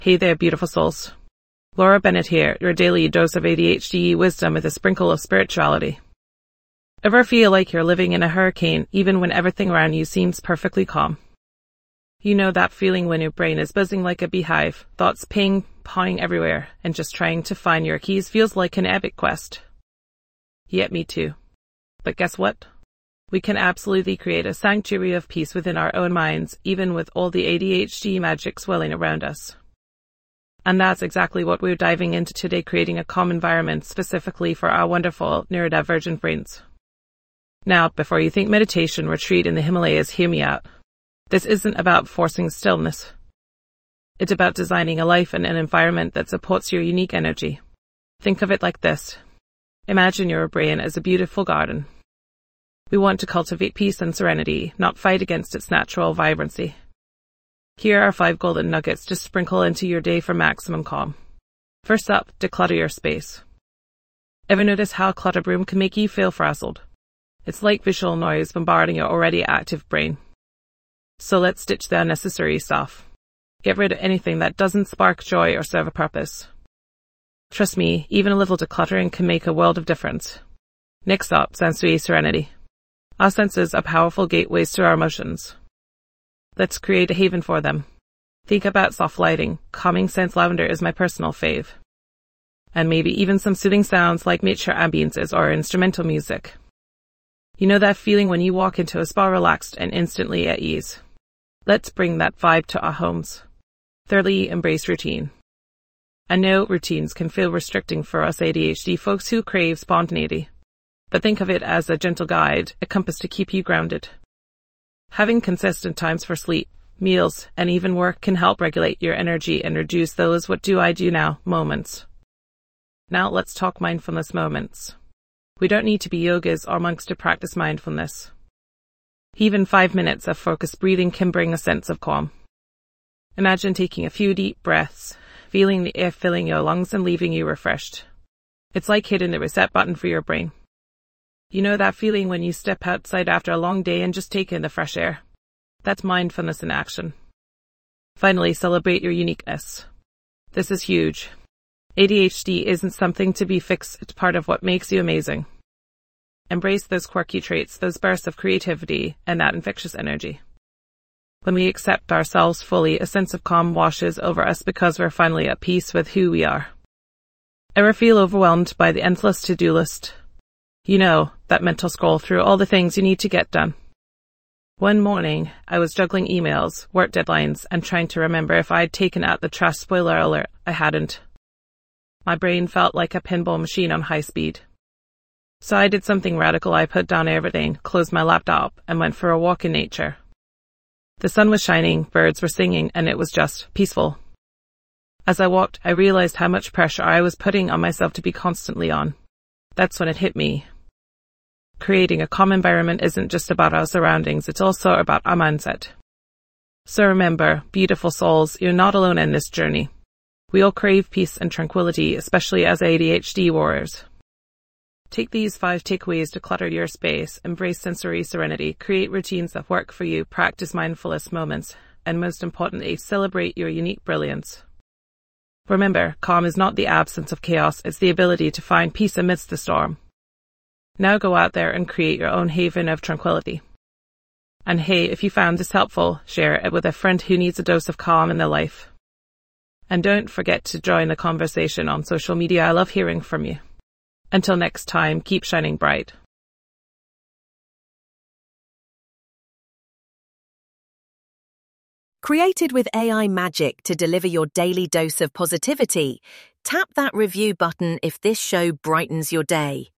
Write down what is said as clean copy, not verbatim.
Hey there, beautiful souls. Laura Bennett here, your daily dose of ADHD wisdom with a sprinkle of spirituality. Ever feel like you're living in a hurricane even when everything around you seems perfectly calm? You know that feeling when your brain is buzzing like a beehive, thoughts pawing everywhere, and just trying to find your keys feels like an epic quest. Yet me too. But guess what? We can absolutely create a sanctuary of peace within our own minds, even with all the ADHD magic swirling around us. And that's exactly what we're diving into today, creating a calm environment specifically for our wonderful neurodivergent brains. Now, before you think meditation retreat in the Himalayas, hear me out. This isn't about forcing stillness. It's about designing a life and an environment that supports your unique energy. Think of it like this. Imagine your brain as a beautiful garden. We want to cultivate peace and serenity, not fight against its natural vibrancy. Here are 5 golden nuggets to sprinkle into your day for maximum calm. First up, declutter your space. Ever notice how a cluttered room can make you feel frazzled? It's like visual noise bombarding your already active brain. So let's ditch the unnecessary stuff. Get rid of anything that doesn't spark joy or serve a purpose. Trust me, even a little decluttering can make a world of difference. Next up, sensory serenity. Our senses are powerful gateways to our emotions. Let's create a haven for them. Think about soft lighting. Calming scent lavender is my personal fave. And maybe even some soothing sounds like nature ambiances or instrumental music. You know that feeling when you walk into a spa relaxed and instantly at ease? Let's bring that vibe to our homes. Thirdly, embrace routine. I know routines can feel restricting for us ADHD folks who crave spontaneity. But think of it as a gentle guide, a compass to keep you grounded. Having consistent times for sleep, meals, and even work can help regulate your energy and reduce those what do I do now moments. Now let's talk mindfulness moments. We don't need to be yogas or monks to practice mindfulness. Even 5 minutes of focused breathing can bring a sense of calm. Imagine taking a few deep breaths, feeling the air filling your lungs and leaving you refreshed. It's like hitting the reset button for your brain. You know that feeling when you step outside after a long day and just take in the fresh air? That's mindfulness in action. Finally, celebrate your uniqueness. This is huge. ADHD isn't something to be fixed, it's part of what makes you amazing. Embrace those quirky traits, those bursts of creativity, and that infectious energy. When we accept ourselves fully, a sense of calm washes over us because we're finally at peace with who we are. Ever feel overwhelmed by the endless to-do list? You know, that mental scroll through all the things you need to get done. One morning, I was juggling emails, work deadlines, and trying to remember if I'd taken out the trash. Spoiler alert, I hadn't. My brain felt like a pinball machine on high speed. So I did something radical. I put down everything, closed my laptop, and went for a walk in nature. The sun was shining, birds were singing, and it was just peaceful. As I walked, I realized how much pressure I was putting on myself to be constantly on. That's when it hit me. Creating a calm environment isn't just about our surroundings, it's also about our mindset. So remember, beautiful souls, you're not alone in this journey. We all crave peace and tranquility, especially as ADHD warriors. Take these 5 takeaways to clutter your space, embrace sensory serenity, create routines that work for you, practice mindfulness moments, and most importantly, celebrate your unique brilliance. Remember, calm is not the absence of chaos, it's the ability to find peace amidst the storm. Now go out there and create your own haven of tranquility. And hey, if you found this helpful, share it with a friend who needs a dose of calm in their life. And don't forget to join the conversation on social media. I love hearing from you. Until next time, keep shining bright. Created with AI magic to deliver your daily dose of positivity, tap that review button if this show brightens your day.